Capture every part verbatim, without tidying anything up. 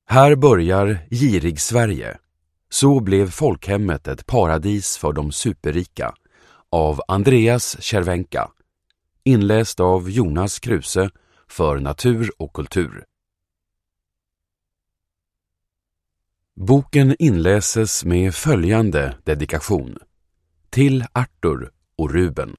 Här börjar Girig Sverige. Så blev folkhemmet ett paradis för de superrika. Av Andreas Cervenka. Inläst av Jonas Kruse för Natur och kultur. Boken inläses med följande dedikation. Till Arthur och Ruben.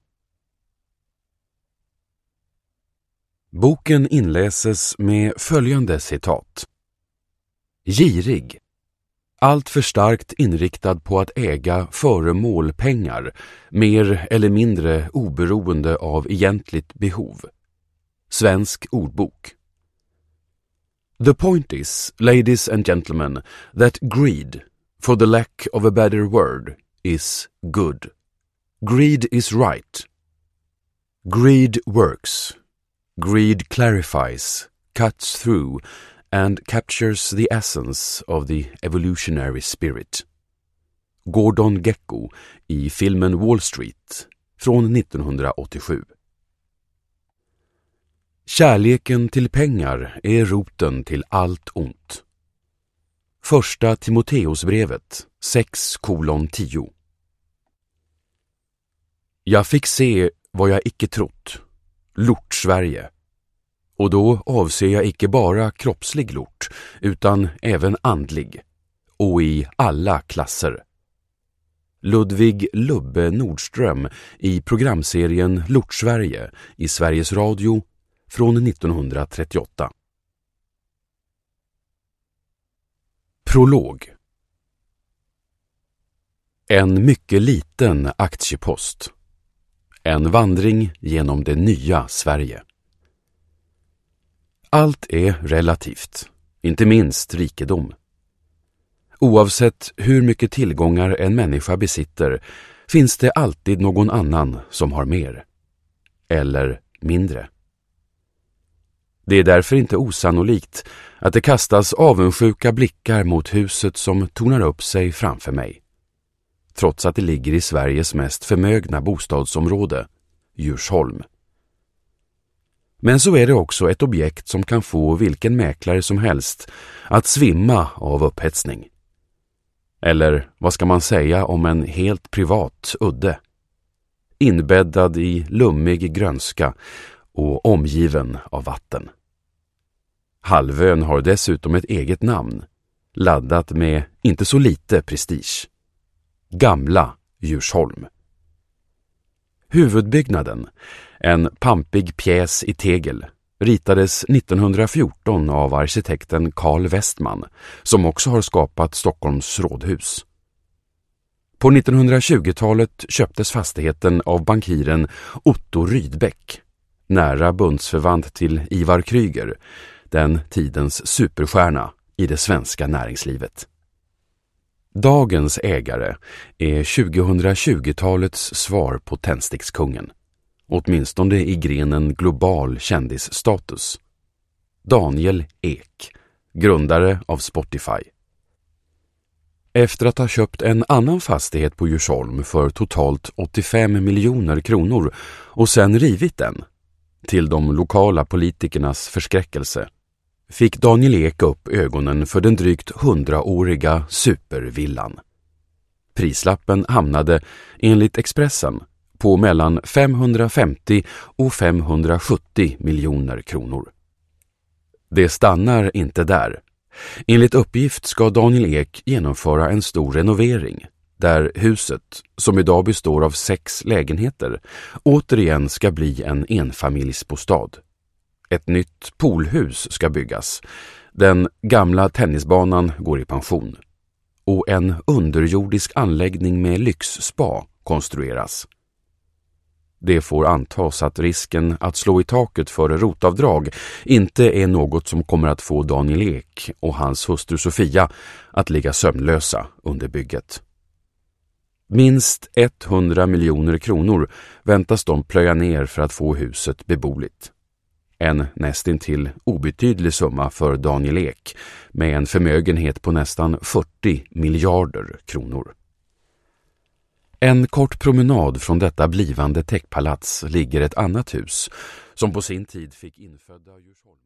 Boken inläses med följande citat. Girig. Allt för starkt inriktad på att äga föremål pengar, mer eller mindre oberoende av egentligt behov. Svensk ordbok. The point is, ladies and gentlemen, that greed, for the lack of a better word, is good. Greed is right. Greed works. Greed clarifies, cuts through, and captures the essence of the evolutionary spirit. Gordon Gekko i filmen Wall Street från nittonhundraåttiosju. Kärleken till pengar är roten till allt ont. Första Timoteusbrevet sex kolon tio. Jag fick se vad jag icke trott. Lort Sverige. Och då avser jag icke bara kroppslig lort, utan även andlig. Och i alla klasser. Ludvig Lubbe Nordström i programserien Lort Sverige i Sveriges Radio från nittonhundratrettioåtta. Prolog. En mycket liten aktiepost. En vandring genom det nya Sverige. Allt är relativt, inte minst rikedom. Oavsett hur mycket tillgångar en människa besitter finns det alltid någon annan som har mer. Eller mindre. Det är därför inte osannolikt att det kastas avundsjuka blickar mot huset som tornar upp sig framför mig. Trots att det ligger i Sveriges mest förmögna bostadsområde, Djursholm. Men så är det också ett objekt som kan få vilken mäklare som helst att svimma av upphetsning. Eller vad ska man säga om en helt privat udde? Inbäddad i lummig grönska och omgiven av vatten. Halvön har dessutom ett eget namn, laddat med inte så lite prestige. Gamla Djursholm. Huvudbyggnaden, en pampig pjäs i tegel, ritades nittonhundrafjorton av arkitekten Carl Westman, som också har skapat Stockholms rådhus. På nittonhundratjugotalet köptes fastigheten av bankiren Otto Rydbeck, nära bundsförvant till Ivar Kryger, den tidens superstjärna i det svenska näringslivet. Dagens ägare är tjugohundratjugotalets svar på tändstickskungen, åtminstone i grenen global kändisstatus. Daniel Ek, grundare av Spotify. Efter att ha köpt en annan fastighet på Djursholm för totalt åttiofem miljoner kronor och sen rivit den, till de lokala politikernas förskräckelse, fick Daniel Ek upp ögonen för den drygt hundraåriga supervillan. Prislappen hamnade, enligt Expressen, på mellan femhundrafemtio och femhundrasjuttio miljoner kronor. Det stannar inte där. Enligt uppgift ska Daniel Ek genomföra en stor renovering, där huset, som idag består av sex lägenheter, återigen ska bli en enfamiljsbostad. Ett nytt poolhus ska byggas. Den gamla tennisbanan går i pension. Och en underjordisk anläggning med lyxspa konstrueras. Det får antas att risken att slå i taket för rotavdrag inte är något som kommer att få Daniel Ek och hans hustru Sofia att ligga sömnlösa under bygget. Minst hundra miljoner kronor väntas de plöja ner för att få huset beboeligt. En nästintill obetydlig summa för Daniel Ek med en förmögenhet på nästan fyrtio miljarder kronor. En kort promenad från detta blivande täckpalats ligger ett annat hus som på sin tid fick infödda Djursholm.